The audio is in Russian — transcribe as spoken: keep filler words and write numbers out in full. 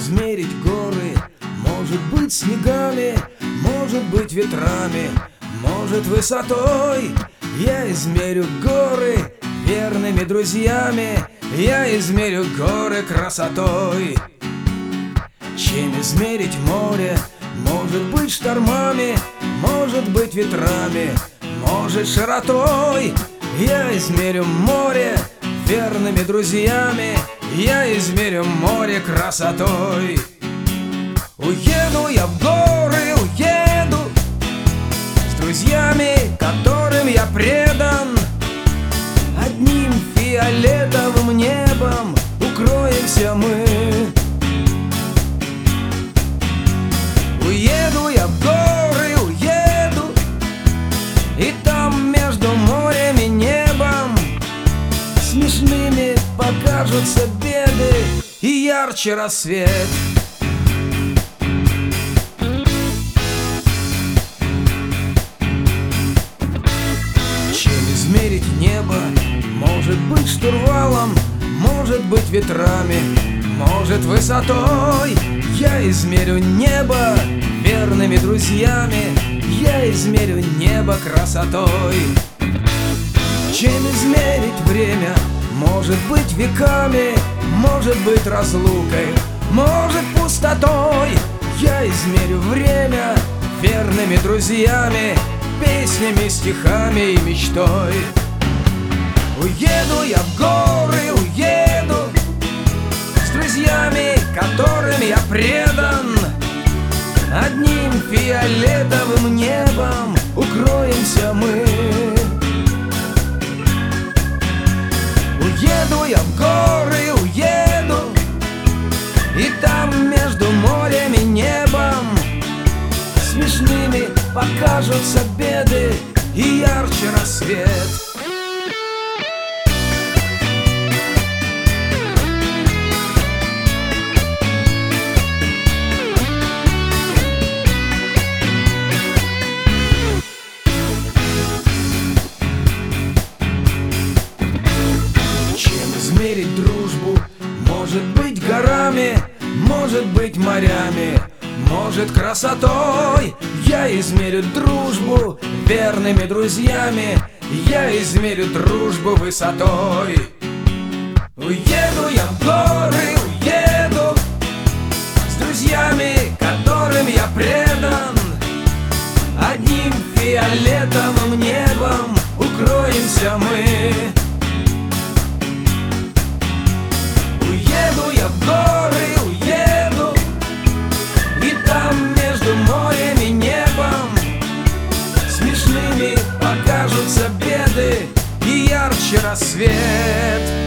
измерить горы? Может быть снегами, может быть ветрами, может высотой. Я измерю горы верными друзьями, я измерю горы красотой. Чем измерить море? Может быть штормами, может быть ветрами, может широтой. Я измерю море верными друзьями, я измерю море красотой. Уеду я в горы, уеду с друзьями, которым я предан. Одним фиолетовым небом укроемся мы. Уеду я в горы, уеду, и там между морем и небом смешными покажутся беды и ярче рассвет. Чем измерить небо? Может быть штурвалом, может быть ветрами, может высотой. Я измерю небо верными друзьями, я измерю небо красотой. Чем измерить время? Может быть веками, может быть разлукой, может пустотой. Я измерю время верными друзьями, песнями, стихами и мечтой. Уеду я в горы, уеду с друзьями, которым я предан. Одним фиолетовым небом укроемся мы. Уеду я в горы, уеду, и там между морем и небом смешными покажутся беды и ярче рассвет. Измерить дружбу? Может быть горами, может быть морями, может красотой. Я измерю дружбу верными друзьями, я измерю дружбу высотой. Уеду я в горы, уеду с друзьями, которым я предан. Одним фиолетовым небом укроемся мы. Уеду я в горы, уеду, и там между морем и небом смешными покажутся беды и ярче рассвет.